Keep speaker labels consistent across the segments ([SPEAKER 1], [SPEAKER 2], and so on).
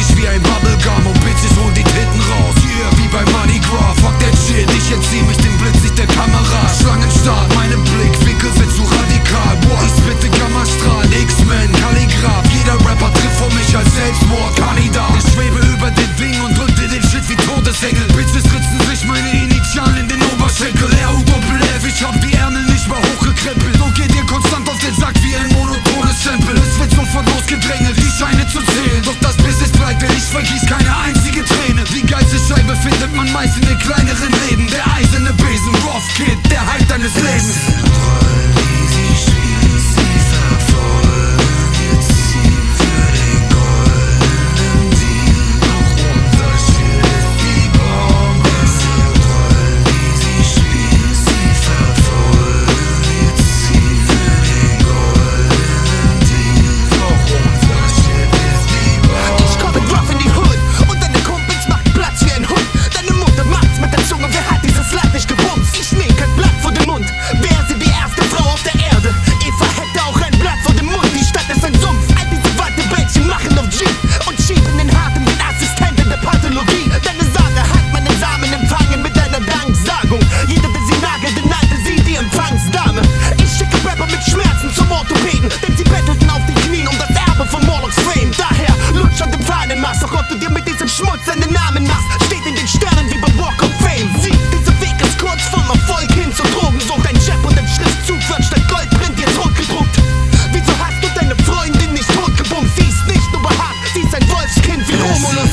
[SPEAKER 1] mich wie ein Bubblegum und Bitches holen die Titten raus. Yeah, wie bei Mardi Gras, fuck that shit, ich entzieh mich dem Blitzlicht der Kamera. Schlangenstart, meine Blickwinkel wird zu radikal. Boah, ich spitte Gammastrahl, X-Men, Kalligraph. Jeder Rapper trifft vor mich als Selbstmordkandidat. Ich schwebe über den Ding und drück dir den Shit wie Todesengel. Bitches ritzen sich meine Initialen in den Oberschenkel. R-U-Doppel-F, ich hab die Ärmel nicht mal hochgekrempelt. So geht ihr konstant auf den Sack wie ein monotones Sample. Es wird sofort losgedrängelt, die Scheine zu zählen. Doch das Business bleibt, denn ich vergieß keine einzige Träne. Die geilste Scheibe findet man meist in den kleineren Läden. Der eiserne Besen, Rough Kid, der Hype deines Lebens.
[SPEAKER 2] Denn sie bettelten auf den Knien um das Erbe von Morlocks Fame. Daher lutsch an dem Fahnenmast, doch ob du dir mit diesem Schmutz einen Namen machst, steht in den Sternen wie beim Walk of Fame. Sieh, dieser Weg ist kurz vom Erfolg hin zur Drogensucht. Ein Jab und ein Schriftzug wird statt Goldprint jetzt rotgedruckt. Wieso hast du deine Freundin nicht totgebumst? Sie ist nicht nur behaart, sie ist ein Wolfskind wie Romulus.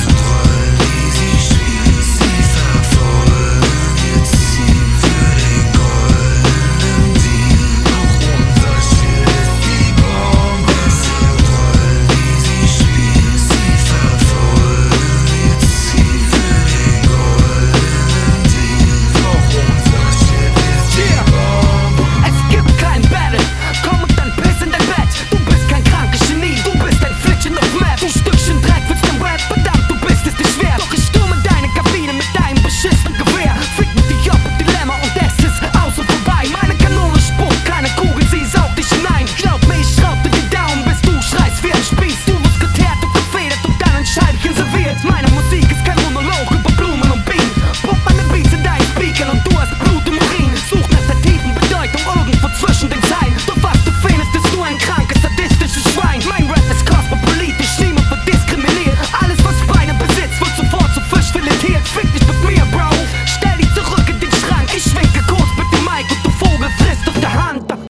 [SPEAKER 3] Meine